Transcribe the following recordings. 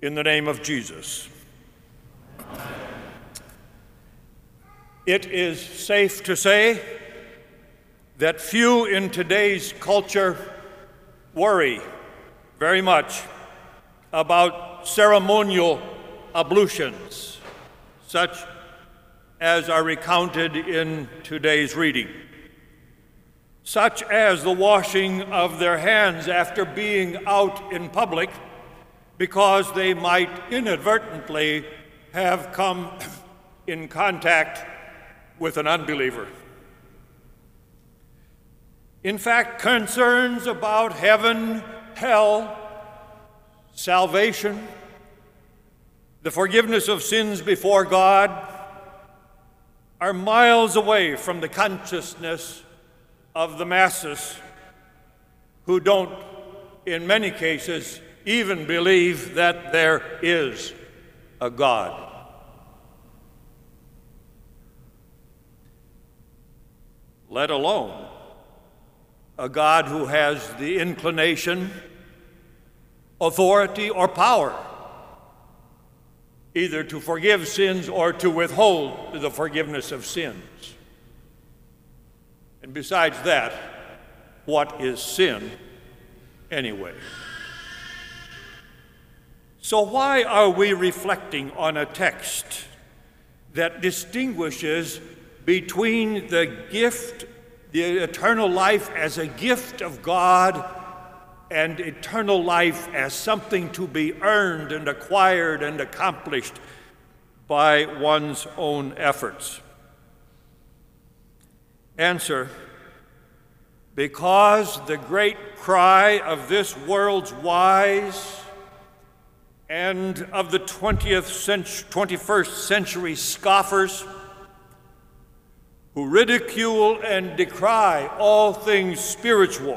in the name of Jesus. It is safe to say that few in today's culture worry very much about ceremonial ablutions, such as are recounted in today's reading, such as the washing of their hands after being out in public because they might inadvertently have come in contact with an unbeliever. In fact, concerns about heaven, hell, salvation, the forgiveness of sins before God are miles away from the consciousness of the masses who don't, in many cases, even believe that there is a God. Let alone a God who has the inclination, authority, or power either to forgive sins or to withhold the forgiveness of sins. And besides that, what is sin anyway? So why are we reflecting on a text that distinguishes between the gift, the eternal life as a gift of God, and eternal life as something to be earned and acquired and accomplished by one's own efforts? Answer: because the great cry of this world's wise and of the 21st century scoffers who ridicule and decry all things spiritual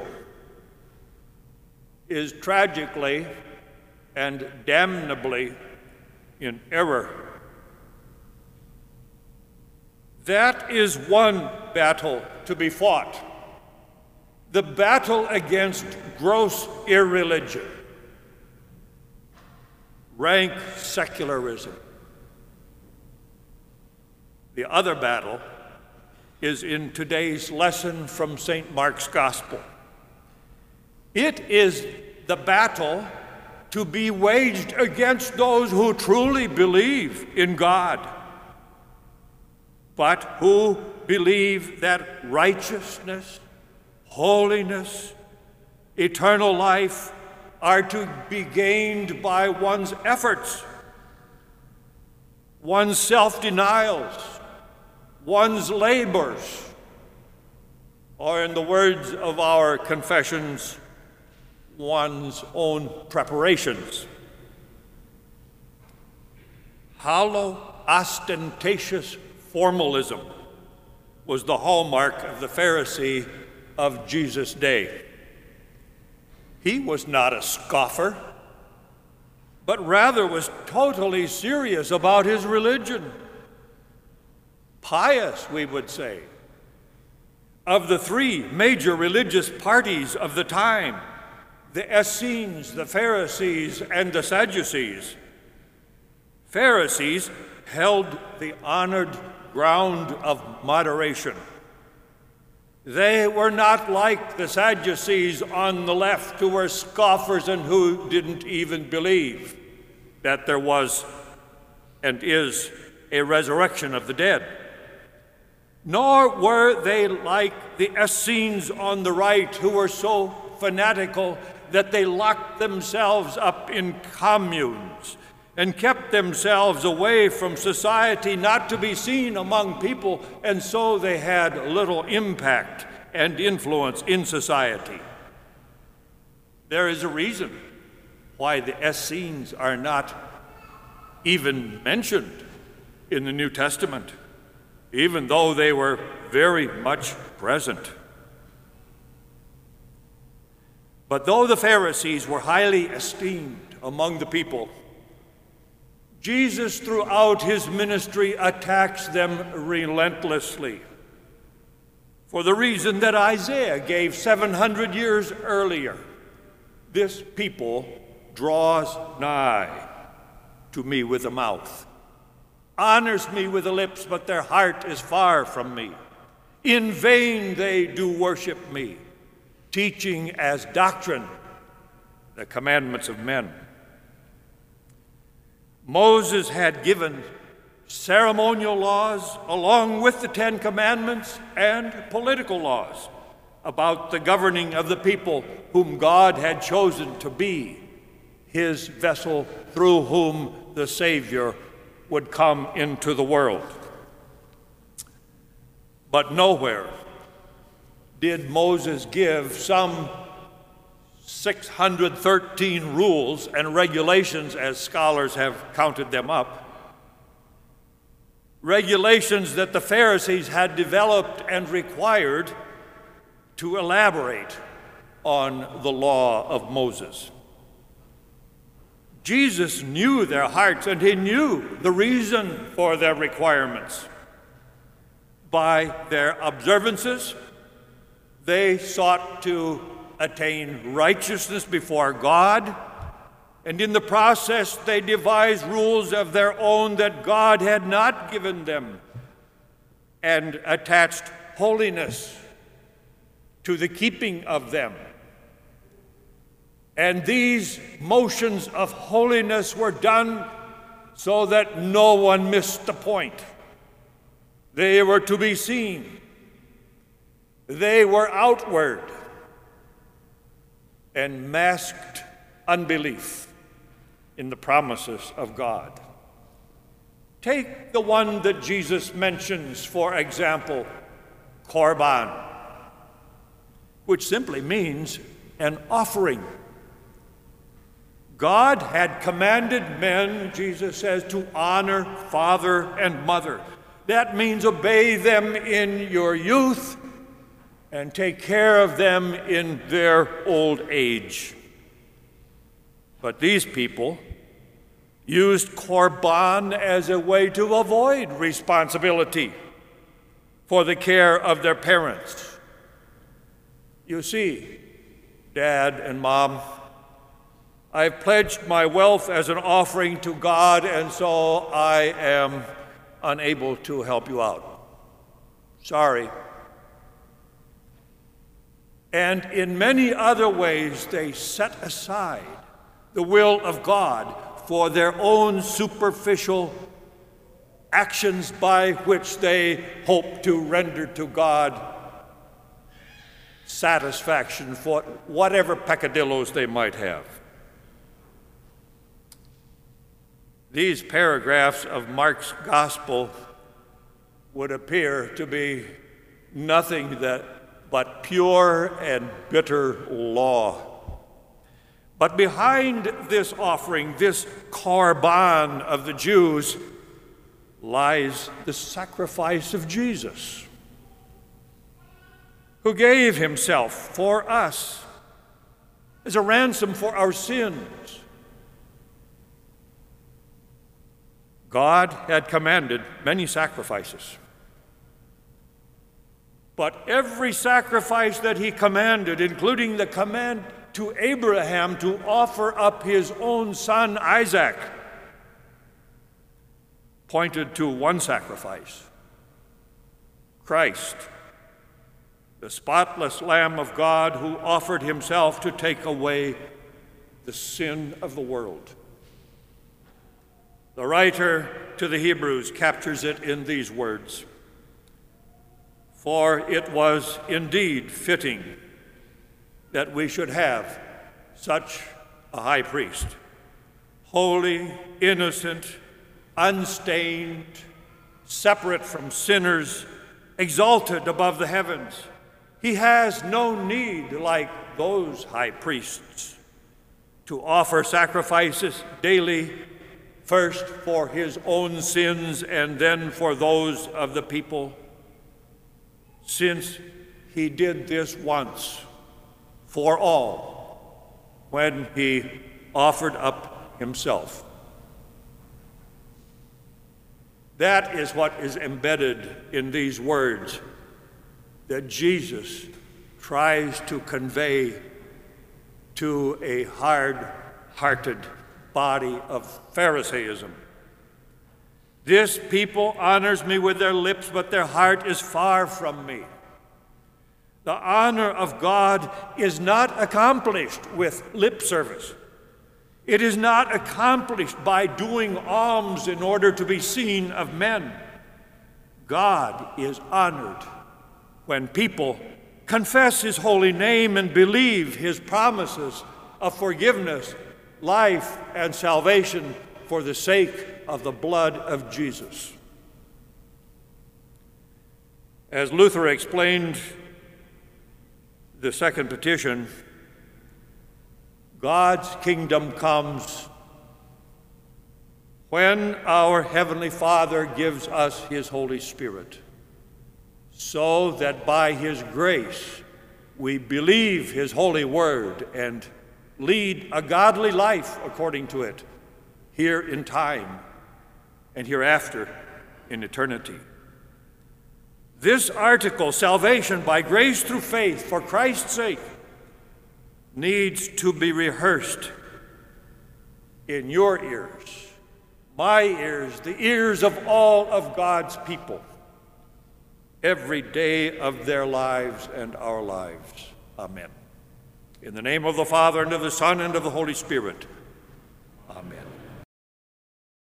is tragically and damnably in error. That is one battle to be fought, the battle against gross irreligion, rank secularism. The other battle is in today's lesson from St. Mark's Gospel. It is the battle to be waged against those who truly believe in God, but who believe that righteousness, holiness, eternal life are to be gained by one's efforts, one's self-denials, one's labors, or in the words of our confessions, one's own preparations. Hollow, ostentatious formalism was the hallmark of the Pharisee of Jesus' day. He was not a scoffer, but rather was totally serious about his religion. Pious, we would say. Of the three major religious parties of the time, the Essenes, the Pharisees, and the Sadducees, Pharisees held the honored ground of moderation. They were not like the Sadducees on the left, who were scoffers and who didn't even believe that there was and is a resurrection of the dead. Nor were they like the Essenes on the right, who were so fanatical that they locked themselves up in communes and kept themselves away from society, not to be seen among people, and so they had little impact and influence in society. There is a reason why the Essenes are not even mentioned in the New Testament, even though they were very much present. But though the Pharisees were highly esteemed among the people, Jesus throughout his ministry attacks them relentlessly for the reason that Isaiah gave 700 years earlier. This people draws nigh to me with the mouth, honors me with the lips, but their heart is far from me. In vain they do worship me, teaching as doctrine the commandments of men. Moses had given ceremonial laws along with the Ten Commandments and political laws about the governing of the people whom God had chosen to be his vessel through whom the Savior would come into the world. But nowhere did Moses give some 613 rules and regulations, as scholars have counted them up, regulations that the Pharisees had developed and required to elaborate on the law of Moses. Jesus knew their hearts, and he knew the reason for their requirements. By their observances, they sought to attain righteousness before God, and in the process they devised rules of their own that God had not given them, and attached holiness to the keeping of them. And these motions of holiness were done so that no one missed the point. They were to be seen. They were outward and masked unbelief in the promises of God. Take the one that Jesus mentions, for example, Korban, which simply means an offering. God had commanded men, Jesus says, to honor father and mother. That means obey them in your youth and take care of them in their old age. But these people used Korban as a way to avoid responsibility for the care of their parents. You see, Dad and Mom, I've pledged my wealth as an offering to God, and so I am unable to help you out. Sorry. And in many other ways, they set aside the will of God for their own superficial actions by which they hope to render to God satisfaction for whatever peccadillos they might have. These paragraphs of Mark's gospel would appear to be nothing but pure and bitter law. But behind this offering, this korban of the Jews, lies the sacrifice of Jesus, who gave himself for us as a ransom for our sins. God had commanded many sacrifices, but every sacrifice that he commanded, including the command to Abraham to offer up his own son Isaac, pointed to one sacrifice: Christ, the spotless Lamb of God who offered himself to take away the sin of the world. The writer to the Hebrews captures it in these words: "For it was indeed fitting that we should have such a high priest, holy, innocent, unstained, separate from sinners, exalted above the heavens. He has no need, like those high priests, to offer sacrifices daily, first for his own sins and then for those of the people, since he did this once for all when he offered up himself." That is what is embedded in these words that Jesus tries to convey to a hard-hearted, body of Pharisaism. This people honors me with their lips, but their heart is far from me. The honor of God is not accomplished with lip service. It is not accomplished by doing alms in order to be seen of men. God is honored when people confess his holy name and believe his promises of forgiveness, life, and salvation for the sake of the blood of Jesus. As Luther explained the second petition, God's kingdom comes when our Heavenly Father gives us his Holy Spirit, so that by his grace we believe his holy word and lead a godly life according to it, here in time and hereafter in eternity. This article, salvation by grace through faith for Christ's sake, needs to be rehearsed in your ears, my ears, the ears of all of God's people, every day of their lives and our lives. Amen. In the name of the Father, and of the Son, and of the Holy Spirit. Amen.